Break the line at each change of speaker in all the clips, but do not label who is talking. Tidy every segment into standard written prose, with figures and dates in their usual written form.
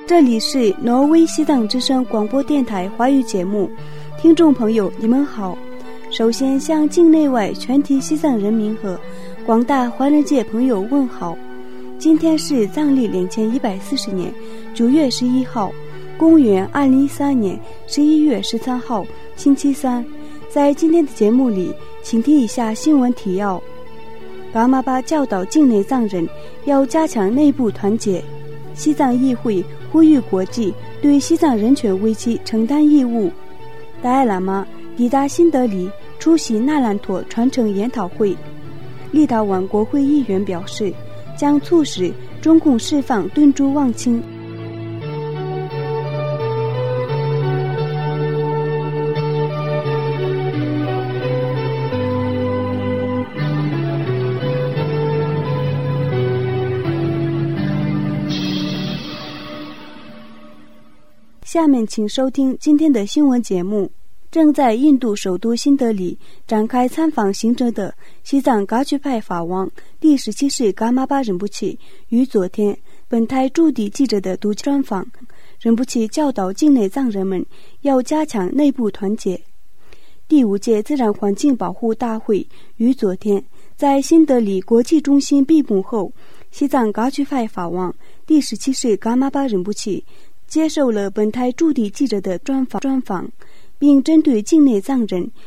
这里是挪威西藏之声广播电台华语节目，听众朋友你们好。首先向境内外全体西藏人民和广大华人界朋友问好。今天是藏历2140年9月11号，公元2013年11月13号，星期三。在今天的节目里，请听以下新闻提要。噶玛巴教导境内藏人要加强内部团结。西藏议会呼吁国际对西藏人权危机承担义务。达赖喇嘛抵达新德里出席纳兰陀传承研讨会。立陶宛国会议员表示，将促使中共释放敦珠旺清。下面请收听今天的新闻节目。正在印度首都新德里展开参访行程的西藏噶举派法王第17世噶玛巴仁波切于昨天本台驻地记者的独家专访，仁波切教导境内藏人们要加强内部团结。第5届自然环境保护大会于昨天在新德里国际中心闭幕后，西藏噶举派法王第17世噶玛巴仁波切接受了本台驻地记者的专访，并针对境内藏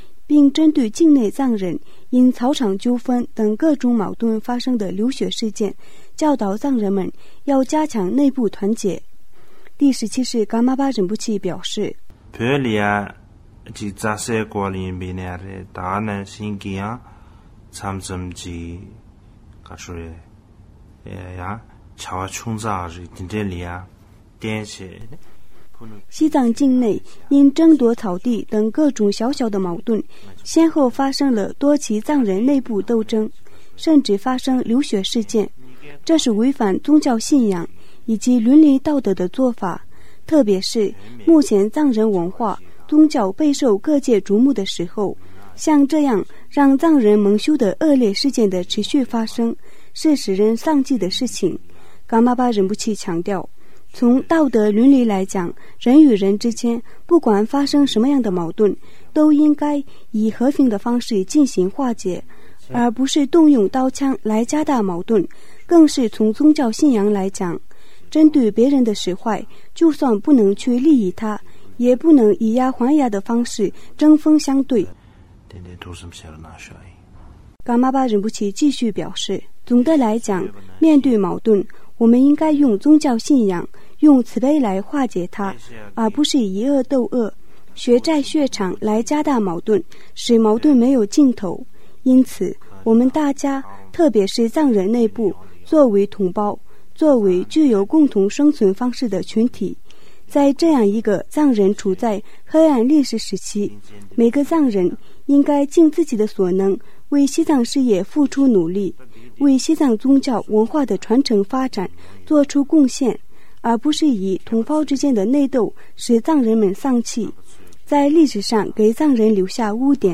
人因草场纠纷等各种矛盾发生的流血事件，教导藏人们要加强内部团结。第17世噶玛巴仁波切表示，西藏境内因争夺草地等各种小小的矛盾，先后发生了多起藏人内部斗争，甚至发生流血事件，这是违反宗教信仰以及伦理道德的做法。特别是目前藏人文化宗教备受各界瞩目的时候，像这样让藏人蒙羞的恶劣事件的持续发生，是使人丧气的事情。噶玛巴仁波切强调，从道德伦理来讲，人与人之间不管发生什么样的矛盾，都应该以和平的方式进行化解，而不是动用刀枪来加大矛盾。更是从宗教信仰来讲，针对别人的使坏，就算不能去利益他，也不能以牙还牙的方式针锋相对。噶玛巴仁波切继续表示，总的来讲，面对矛盾，我们应该用宗教信仰用慈悲来化解它，而不是以恶斗恶，血债血偿来加大矛盾，使矛盾没有尽头。因此我们大家，特别是藏人内部，作为同胞，作为具有共同生存方式的群体，在这样一个藏人处在黑暗历史时期，每个藏人应该尽自己的所能，为西藏事业付出努力，为西藏宗教文化的传承发展做出贡献，而不是以同胞之间的内斗使藏人们丧气，在历史上给藏人留下污点。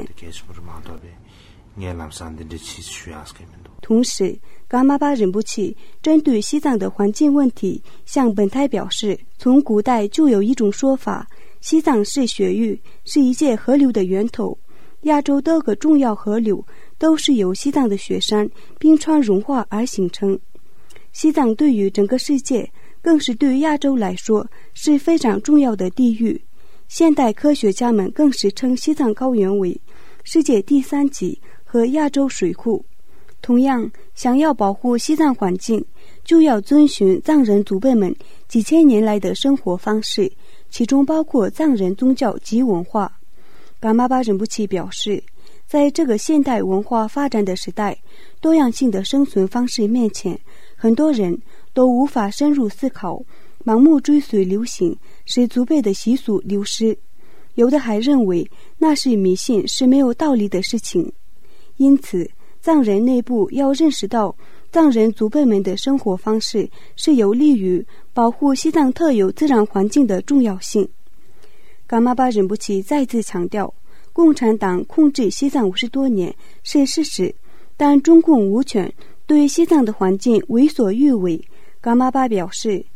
同时，噶玛巴仁波切针对西藏的环境问题向本台表示，从古代就有一种说法，西藏是雪域，是一切河流的源头。亚洲多个重要河流都是由西藏的雪山冰川融化而形成。西藏对于整个世界，更是对亚洲来说是非常重要的地域。现代科学家们更是称西藏高原为世界第3极和亚洲水库。同样，想要保护西藏环境，就要遵循藏人祖辈们几千年来的生活方式，其中包括藏人宗教及文化。噶玛巴仁波切表示，在这个现代文化发展的时代，多样性的生存方式面前，很多人都无法深入思考，盲目追随流行，使祖辈的习俗流失。有的还认为那是迷信，是没有道理的事情。因此，藏人内部要认识到，藏人祖辈们的生活方式是有利于保护西藏特有自然环境的重要性。噶玛巴仁波切再次强调，共产党控制西藏50多年是事实，但中共无权对西藏的环境为所欲为。噶玛巴表示，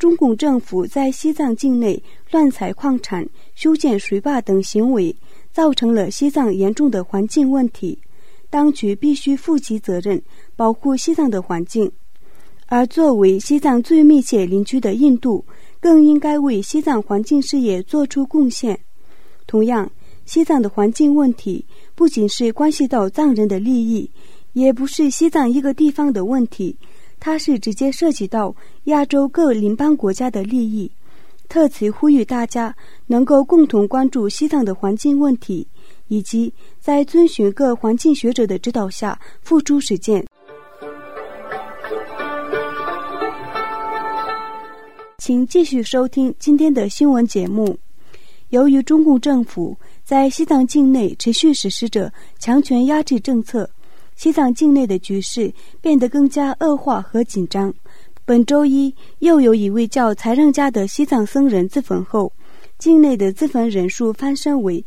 中共政府在西藏境内乱采矿产、修建水坝等行为，造成了西藏严重的环境问题。当局必须负起责任，保护西藏的环境。而作为西藏最密切邻居的印度，更应该为西藏环境事业做出贡献。同样，西藏的环境问题不仅是关系到藏人的利益，也不是西藏一个地方的问题，它是直接涉及到亚洲各邻邦国家的利益。特此呼吁大家能够共同关注西藏的环境问题，以及在遵循各环境学者的指导下付诸实践。请继续收听今天的新闻节目。由于中共政府在西藏境内持续实施着强权压制政策，西藏境内的局势变得更加恶化和紧张。本周一，又有一位叫才让家的西藏僧人自焚后，境内的自焚人数翻升为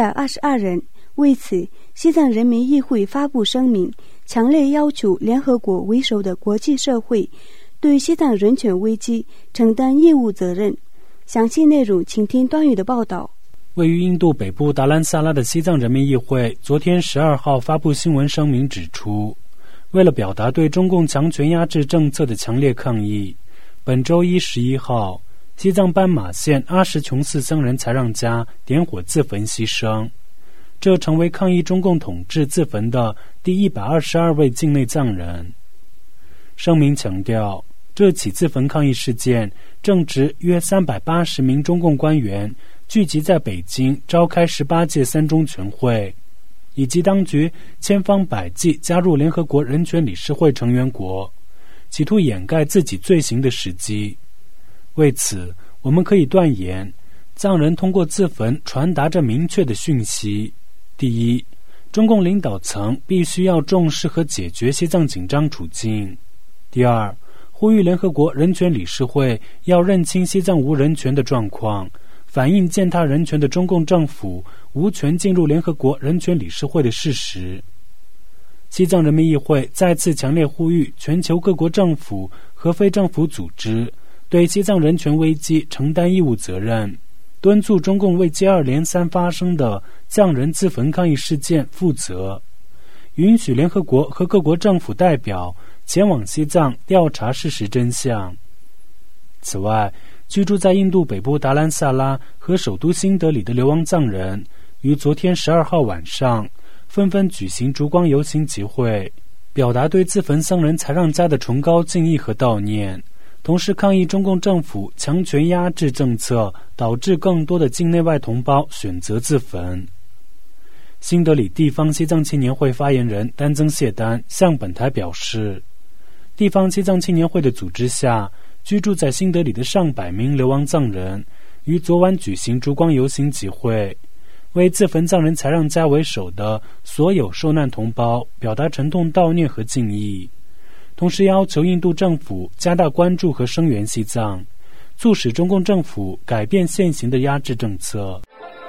122人。为此，西藏人民议会发布声明，强烈要求联合国为首的国际社会对西藏人权危机承担义务责任。详细内容请听段宇的报道。
位于印度北部达兰萨拉的西藏人民议会昨天12号发布新闻声明指出，为了表达对中共强权压制政策的强烈抗议，本周一11号，西藏斑马县阿什琼寺僧人才让家点火自焚牺牲，这成为抗议中共统治自焚的第122位境内藏人。声明强调，这起自焚抗议事件正值约380名中共官员聚集在北京召开18届三中全会，以及当局千方百计加入联合国人权理事会成员国，企图掩盖自己罪行的时机。为此，我们可以断言，藏人通过自焚传达着明确的讯息：第一，中共领导层必须要重视和解决西藏紧张处境；第二，呼吁联合国人权理事会要认清西藏无人权的状况，反映践踏人权的中共政府无权进入联合国人权理事会的事实。西藏人民议会再次强烈呼吁全球各国政府和非政府组织对西藏人权危机承担义务责任，敦促中共为接二连三发生的藏人自焚抗议事件负责，允许联合国和各国政府代表前往西藏调查事实真相。此外，居住在印度北部达兰萨拉和首都新德里的流亡藏人于昨天12号晚上纷纷举行烛光游行集会，表达对自焚僧人才让家的崇高敬意和悼念，同时抗议中共政府强权压制政策导致更多的境内外同胞选择自焚。新德里地方西藏青年会发言人丹增谢丹向本台表示，地方西藏青年会的组织下，居住在新德里的上百名流亡藏人于昨晚举行烛光游行集会，为自焚藏人才让家为首的所有受难同胞表达沉痛悼念和敬意，同时要求印度政府加大关注和声援西藏，促使中共政府改变现行的压制政策。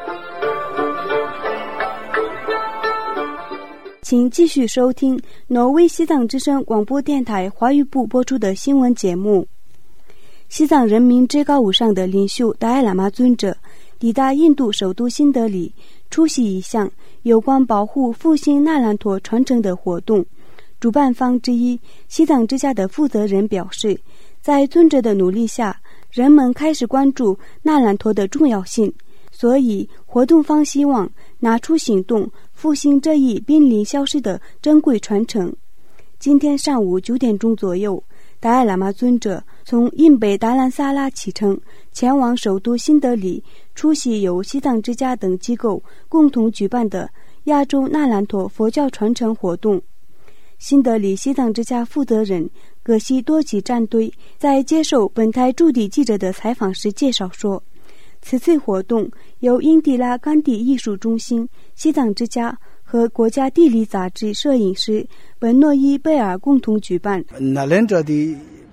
请继续收听挪威西藏之声广播电台华语部播出的新闻节目。西藏人民最高无上的领袖达赖喇嘛尊者抵达印度首都新德里，出席一项有关保护复兴纳兰陀传承的活动。主办方之一西藏之家的负责人表示，在尊者的努力下，人们开始关注纳兰陀的重要性，所以活动方希望拿出行动复兴这一濒临消失的珍贵传承。今天上午9点钟左右，达赖喇嘛尊者从印北达兰萨拉启程，前往首都新德里，出席由西藏之家等机构共同举办的亚洲纳兰陀佛教传承活动。新德里西藏之家负责人葛西多吉战队在接受本台驻地记者的采访时介绍说，此次活动由英迪拉甘地艺术中心、西藏之家和国家地理杂志摄影师本诺伊贝尔共同举办。
纳兰陀的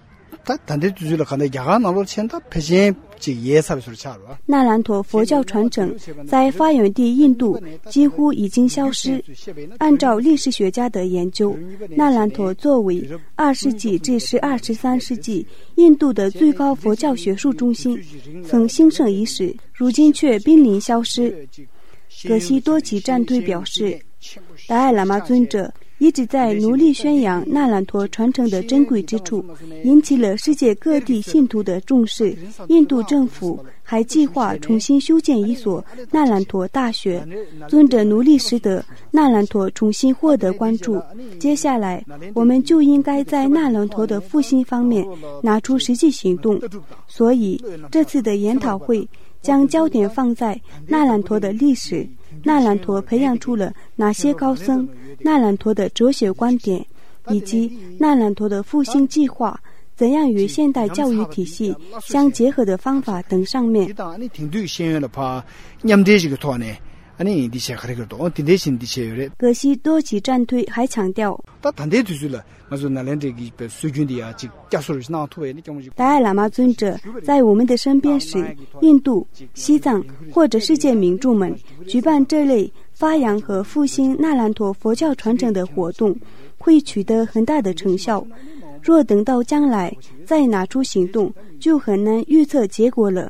那兰陀佛教传承在发源地印度几乎已经消失。按照历史学家的研究，那兰陀作为2世纪至12、13世纪印度的最高佛教学术中心，曾兴盛一时，如今却濒临消失。格西多吉战队表示，达赖喇嘛尊者一直在努力宣扬那兰陀传承的珍贵之处，引起了世界各地信徒的重视。印度政府还计划重新修建一所那兰陀大学，尊者努力使得那兰陀重新获得关注。接下来我们就应该在那兰陀的复兴方面拿出实际行动，所以这次的研讨会将焦点放在那兰陀的历史，那兰陀培养出了哪些高僧，那兰陀的哲学观点，以及那兰陀的复兴计划怎样与现代教育体系相结合的方法等上面。格西多吉战队还强调，达赖喇嘛尊者在我们的身边时，印度、西藏或者世界民众们举办这类发扬和复兴那兰陀佛教传承的活动，会取得很大的成效。若等到将来再拿出行动，就很难预测结果了。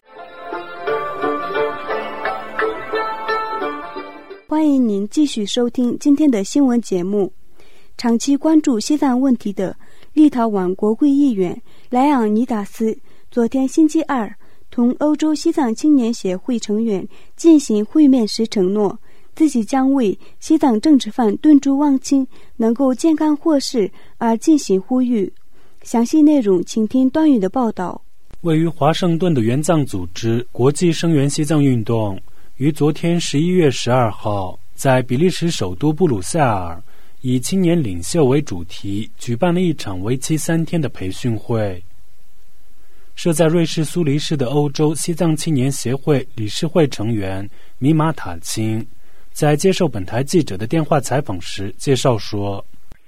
欢迎您继续收听今天的新闻节目。长期关注西藏问题的立陶宛国会议员莱昂尼达斯昨天星期二同欧洲西藏青年协会成员进行会面时承诺，自己将为西藏政治犯敦珠旺清能够健康获释而进行呼吁。详细内容请听段宇的报道。
位于华盛顿的援藏组织国际声援西藏运动于昨天11月12号在比利时首都布鲁塞尔以青年领袖为主题举办了一场为期3天的培训会。设在瑞士苏黎世的欧洲西藏青年协会理事会成员米马塔钦在接受本台记者的电话采访时介绍说，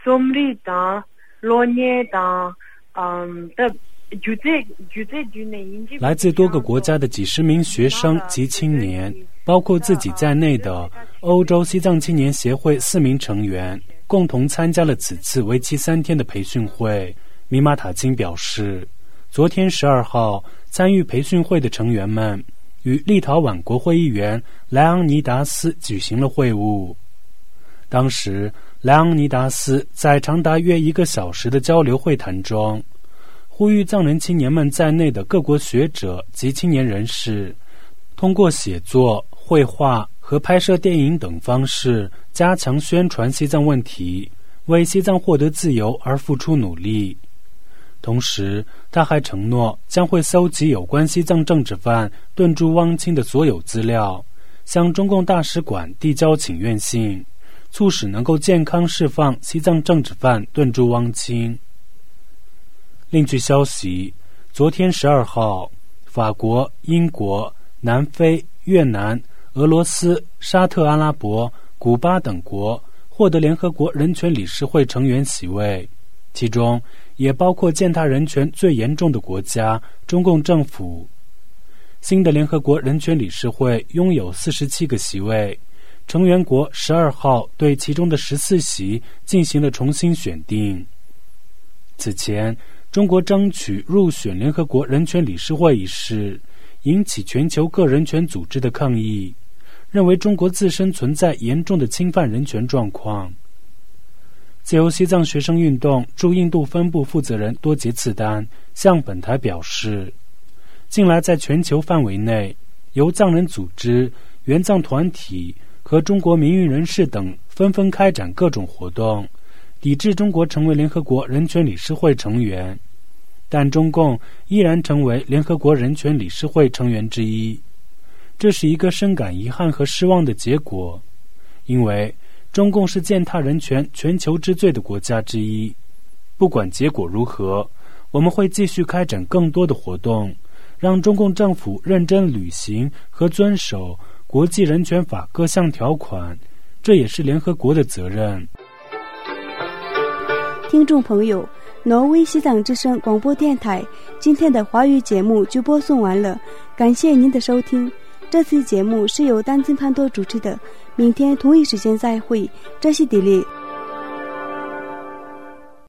来自多个国家的几十名学生及青年，包括自己在内的欧洲西藏青年协会4名成员共同参加了此次为期3天的培训会。米马塔钦表示，昨天12号参与培训会的成员们与立陶宛国会议员莱昂尼达斯举行了会晤。当时莱昂尼达斯在长达约1个小时的交流会谈中，呼吁藏人青年们在内的各国学者及青年人士通过写作、绘画和拍摄电影等方式加强宣传西藏问题，为西藏获得自由而付出努力。同时他还承诺将会搜集有关西藏政治犯敦珠旺清的所有资料，向中共大使馆递交请愿信，促使能够健康释放西藏政治犯敦珠旺清。另据消息，昨天12号，法国、英国、南非、越南、俄罗斯、沙特阿拉伯、古巴等国获得联合国人权理事会成员席位，其中也包括践踏人权最严重的国家中共政府。新的联合国人权理事会拥有47个席位，成员国12号对其中的14席进行了重新选定。此前中国争取入选联合国人权理事会一事引起全球各人权组织的抗议，认为中国自身存在严重的侵犯人权状况。自由西藏学生运动驻印度分部负责人多杰次丹向本台表示，近来在全球范围内，由藏人组织、援藏团体和中国民运人士等纷纷开展各种活动，抵制中国成为联合国人权理事会成员，但中共依然成为联合国人权理事会成员之一。这是一个深感遗憾和失望的结果，因为中共是践踏人权全球之最的国家之一。不管结果如何，我们会继续开展更多的活动，让中共政府认真履行和遵守国际人权法各项条款，这也是联合国的责任。
听众朋友， 挪威西藏之声广播电台今天的华语节目就播送完了，感谢您的收听。这次节目是由丹津潘多主持的，明天同一时间再会，这是迪丽。